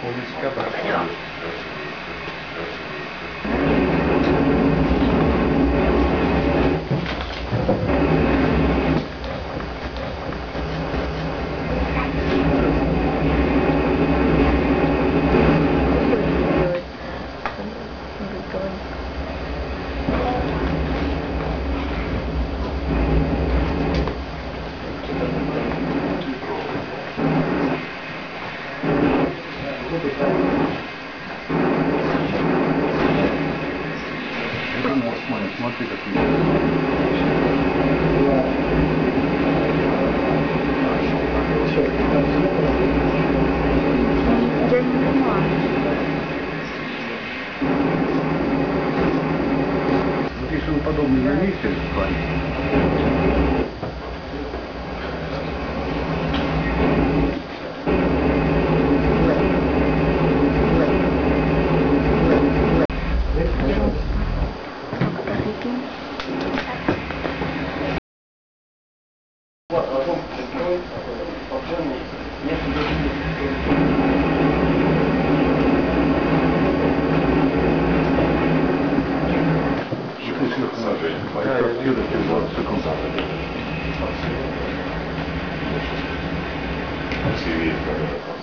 Умничка, брат. Смотри, как Я не понимаю. смотри, что он подобный на месте в плане. Да, я вижу, через 20 секунд. Все видят, как это.